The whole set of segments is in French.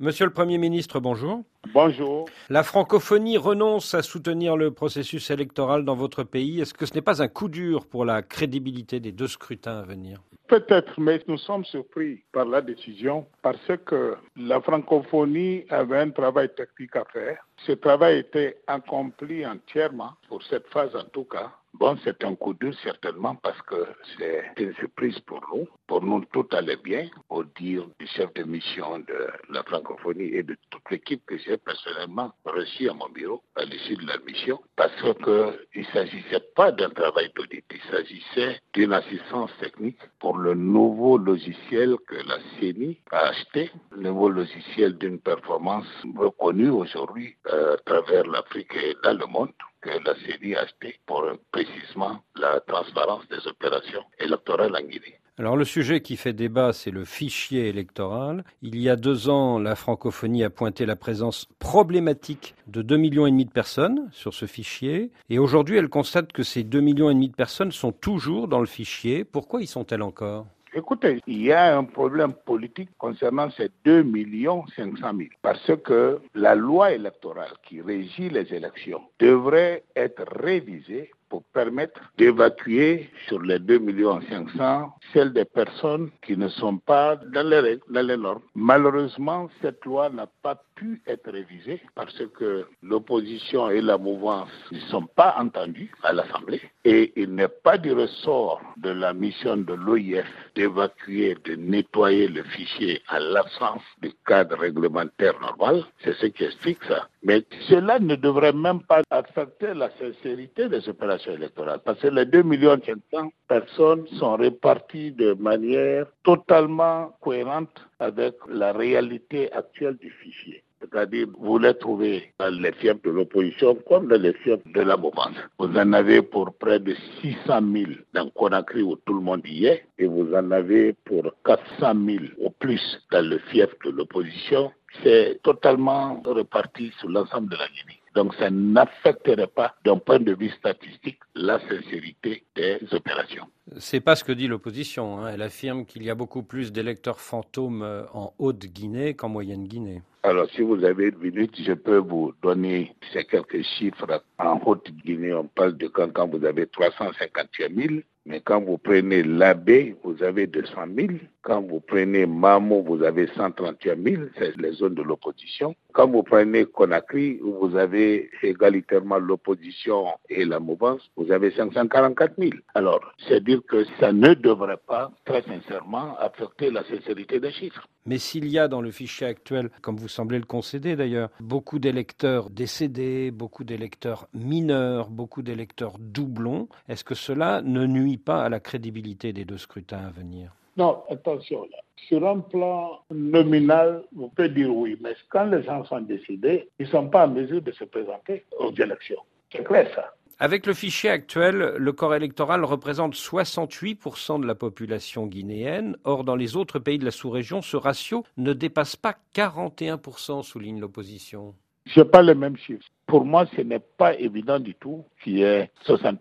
Monsieur le Premier ministre, bonjour. Bonjour. La francophonie renonce à soutenir le processus électoral dans votre pays. Est-ce que ce n'est pas un coup dur pour la crédibilité des deux scrutins à venir ? Peut-être, mais nous sommes surpris par la décision parce que la francophonie avait un travail technique à faire. Ce travail était accompli entièrement, pour cette phase en tout cas. Bon, c'est un coup dur certainement parce que c'est une surprise pour nous. Pour nous, tout allait bien, au dire du chef de mission de la francophonie et de toute l'équipe que j'ai personnellement reçue à mon bureau à l'issue de la mission, parce qu'il ne s'agissait pas d'un travail d'audit, il s'agissait d'une assistance technique pour le nouveau logiciel que la CENI a acheté, le nouveau logiciel d'une performance reconnue aujourd'hui à travers l'Afrique et dans le monde, que la CENI a acheté pour précisément la transparence des opérations électorales en Guinée. Alors le sujet qui fait débat, c'est le fichier électoral. Il y a 2 ans, la francophonie a pointé la présence problématique de 2,5 millions de personnes sur ce fichier. Et aujourd'hui, elle constate que ces 2,5 millions de personnes sont toujours dans le fichier. Pourquoi y sont-elles encore ? Écoutez, il y a un problème politique concernant ces 2,5 millions. Parce que la loi électorale qui régit les élections devrait être révisée pour permettre d'évacuer sur les 2,5 millions celles des personnes qui ne sont pas dans les règles, dans les normes. Malheureusement, cette loi n'a pas pu être révisée parce que l'opposition et la mouvance ne sont pas entendus à l'Assemblée et il n'est pas du ressort de la mission de l'OIF d'évacuer, de nettoyer le fichier à l'absence du cadre réglementaire normal. C'est ce qui explique ça. Mais cela ne devrait même pas affecter la sincérité des opérations électorales parce que les 2,5 millions de personnes sont réparties de manière totalement cohérente avec la réalité actuelle du fichier. C'est-à-dire, vous les trouvez dans les fiefs de l'opposition comme dans les fiefs de la mouvance. Vous en avez pour près de 600 000 dans Conakry où tout le monde y est, et vous en avez pour 400 000 au plus dans le fief de l'opposition. C'est totalement réparti sur l'ensemble de la Guinée. Donc ça n'affecterait pas, d'un point de vue statistique, la sincérité des opérations. C'est pas ce que dit l'opposition, hein. Elle affirme qu'il y a beaucoup plus d'électeurs fantômes en Haute-Guinée qu'en Moyenne-Guinée. Alors, si vous avez une minute, je peux vous donner ces quelques chiffres. En Haute-Guinée, on parle de quand vous avez 358 000. Mais quand vous prenez l'Abbé, vous avez 200 000. Quand vous prenez Mamo, vous avez 138 000. C'est les zones de l'opposition. Quand vous prenez Conakry, où vous avez égalitairement l'opposition et la mouvance, vous avez 544 000. Alors, c'est dire que ça ne devrait pas, très sincèrement, affecter la sincérité des chiffres. Mais s'il y a dans le fichier actuel, comme vous semblez le concéder d'ailleurs, beaucoup d'électeurs décédés, beaucoup d'électeurs mineurs, beaucoup d'électeurs doublons, est-ce que cela ne nuit pas à la crédibilité des deux scrutins à venir ? Non, attention là. Sur un plan nominal, vous pouvez dire oui, mais quand les gens sont décédés, ils ne sont pas en mesure de se présenter aux élections. C'est clair ça. Avec le fichier actuel, le corps électoral représente 68% de la population guinéenne. Or, dans les autres pays de la sous-région, ce ratio ne dépasse pas 41%, souligne l'opposition. Je n'ai pas les mêmes chiffres. Pour moi, ce n'est pas évident du tout qu'il y ait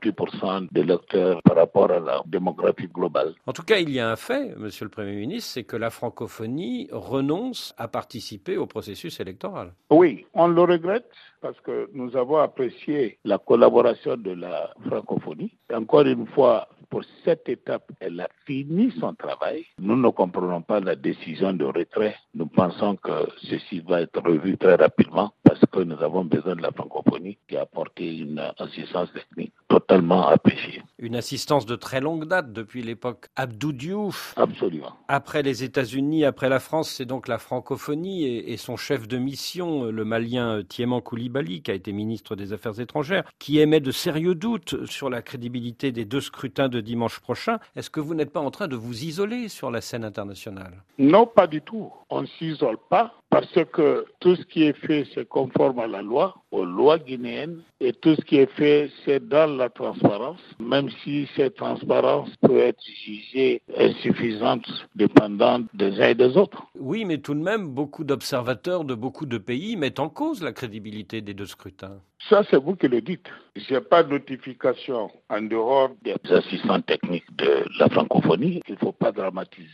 68% d'électeurs par rapport à la démographie globale. En tout cas, il y a un fait, Monsieur le Premier ministre, c'est que la francophonie renonce à participer au processus électoral. Oui, on le regrette parce que nous avons apprécié la collaboration de la francophonie. Et encore une fois, pour cette étape, elle a fini son travail. Nous ne comprenons pas la décision de retrait. Nous pensons que ceci va être revu très rapidement parce que nous avons besoin de la francophonie qui a apporté une assistance technique totalement appréciée. Une assistance de très longue date, depuis l'époque Abdou Diouf. Absolument. Après les États-Unis, après la France, c'est donc la francophonie et son chef de mission, le Malien Thiéman Coulibaly, qui a été ministre des Affaires étrangères, qui émet de sérieux doutes sur la crédibilité des deux scrutins de dimanche prochain. Est-ce que vous n'êtes pas en train de vous isoler sur la scène internationale ? Non, pas du tout. On ne s'isole pas parce que tout ce qui est fait, c'est conforme à la loi, aux lois guinéennes, et tout ce qui est fait, c'est dans la transparence, même si cette transparence peut être jugée insuffisante, dépendante des uns et des autres. Oui, mais tout de même, beaucoup d'observateurs de beaucoup de pays mettent en cause la crédibilité des deux scrutins. Ça, c'est vous qui le dites. Je n'ai pas de notification en dehors des assistants techniques de la francophonie. Il ne faut pas dramatiser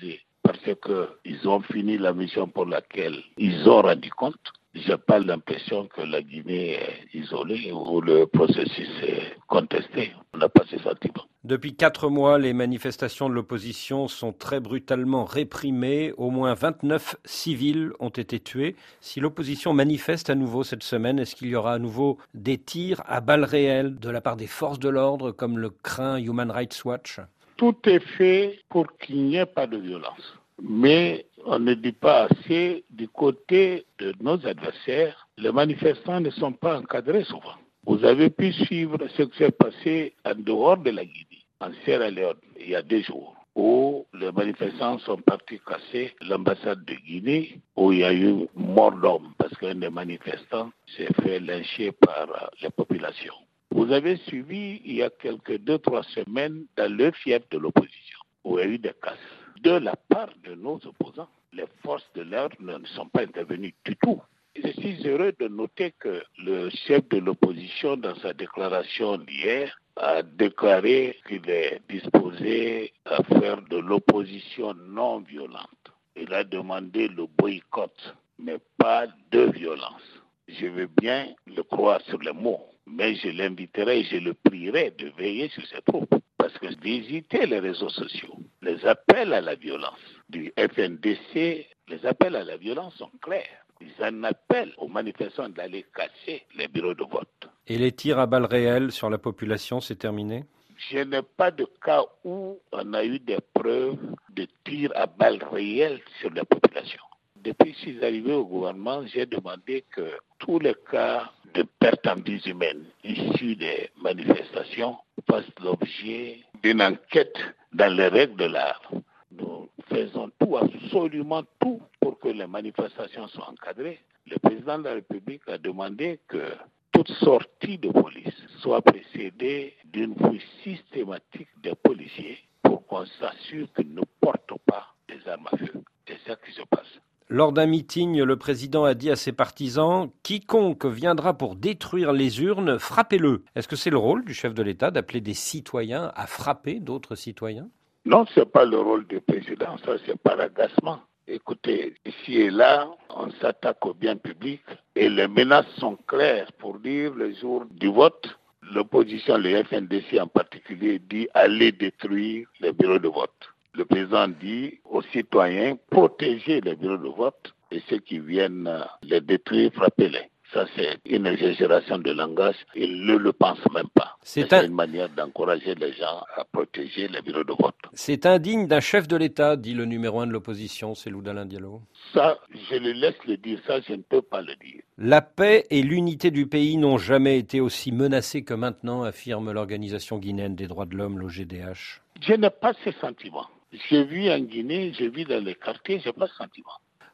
parce qu'ils ont fini la mission pour laquelle ils ont rendu compte. Je n'ai pas l'impression que la Guinée est isolée ou le processus est contesté. On n'a pas ce sentiment. Depuis 4 mois, les manifestations de l'opposition sont très brutalement réprimées. Au moins 29 civils ont été tués. Si l'opposition manifeste à nouveau cette semaine, est-ce qu'il y aura à nouveau des tirs à balles réelles de la part des forces de l'ordre, comme le craint Human Rights Watch ? Tout est fait pour qu'il n'y ait pas de violence. Mais on ne dit pas assez du côté de nos adversaires. Les manifestants ne sont pas encadrés souvent. Vous avez pu suivre ce qui s'est passé en dehors de la Guinée, en Sierra Leone, il y a 2 jours, où les manifestants sont partis casser l'ambassade de Guinée, où il y a eu mort d'homme parce qu'un des manifestants s'est fait lyncher par les populations. Vous avez suivi il y a quelques 2-3 semaines dans le fief de l'opposition, où il y a eu des casses. De la part de nos opposants, les forces de l'ordre ne sont pas intervenues du tout. Je suis heureux de noter que le chef de l'opposition, dans sa déclaration d'hier, a déclaré qu'il est disposé à faire de l'opposition non violente. Il a demandé le boycott, mais pas de violence. Je veux bien le croire sur les mots, mais je l'inviterai et je le prierai de veiller sur ses troupes. Parce que visiter les réseaux sociaux, les appels à la violence du FNDC, les appels à la violence sont clairs. Ils en appellent aux manifestants d'aller casser les bureaux de vote. Et les tirs à balles réelles sur la population, c'est terminé ? Je n'ai pas de cas où on a eu des preuves de tirs à balles réelles sur la population. Depuis que je suis arrivé au gouvernement, j'ai demandé que tous les cas de perte en vies humaines issus des manifestations fassent l'objet d'une enquête dans les règles de l'art. Nous faisons tout, absolument tout, pour que les manifestations soient encadrées. Le président de la République a demandé que toute sortie de police soit précédée d'une fouille systématique des policiers pour qu'on s'assure qu'ils ne portent pas des armes à feu. C'est ça qui se passe. Lors d'un meeting, le président a dit à ses partisans « Quiconque viendra pour détruire les urnes, frappez-le ». Est-ce que c'est le rôle du chef de l'État d'appeler des citoyens à frapper d'autres citoyens ? Non, ce n'est pas le rôle du président, ça c'est par agacement. Écoutez, ici et là, on s'attaque au bien public et les menaces sont claires pour dire le jour du vote. L'opposition, le FNDC en particulier, dit allez détruire les bureaux de vote. Le président dit aux citoyens, protégez les bureaux de vote et ceux qui viennent les détruire, frappez-les. Ça, c'est une exagération de langage. Ils ne le pensent même pas. C'est une manière d'encourager les gens à protéger les bureaux de vote. C'est indigne d'un chef de l'État, dit le numéro 1 de l'opposition, Cellou Dalein Diallo. Ça, je le laisse le dire. Ça, je ne peux pas le dire. La paix et l'unité du pays n'ont jamais été aussi menacées que maintenant, affirme l'Organisation guinéenne des droits de l'homme, l'OGDH. Je n'ai pas ce sentiment. J'ai vu en Guinée, j'ai vu dans les quartiers, je n'ai pas ce sentiment.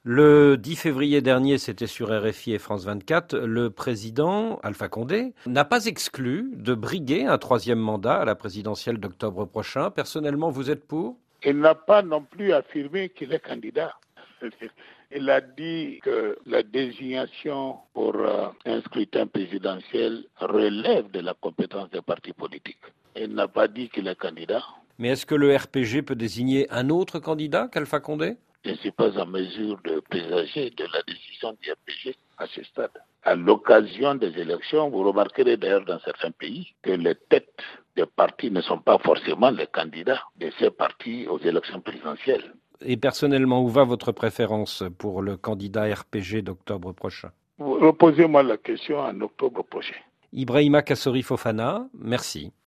Le 10 février dernier, c'était sur RFI et France 24, le président Alpha Condé n'a pas exclu de briguer un 3e mandat à la présidentielle d'octobre prochain. Personnellement, vous êtes pour ? Il n'a pas non plus affirmé qu'il est candidat. Il a dit que la désignation pour un scrutin présidentiel relève de la compétence des partis politiques. Il n'a pas dit qu'il est candidat. Mais est-ce que le RPG peut désigner un autre candidat qu'Alpha Condé ? Je ne suis pas en mesure de présager de la décision du RPG à ce stade. À l'occasion des élections, vous remarquerez d'ailleurs dans certains pays que les têtes des partis ne sont pas forcément les candidats de ces partis aux élections présidentielles. Et personnellement, où va votre préférence pour le candidat RPG d'octobre prochain ? Reposez-moi la question en octobre prochain. Ibrahima Kassori Fofana, merci.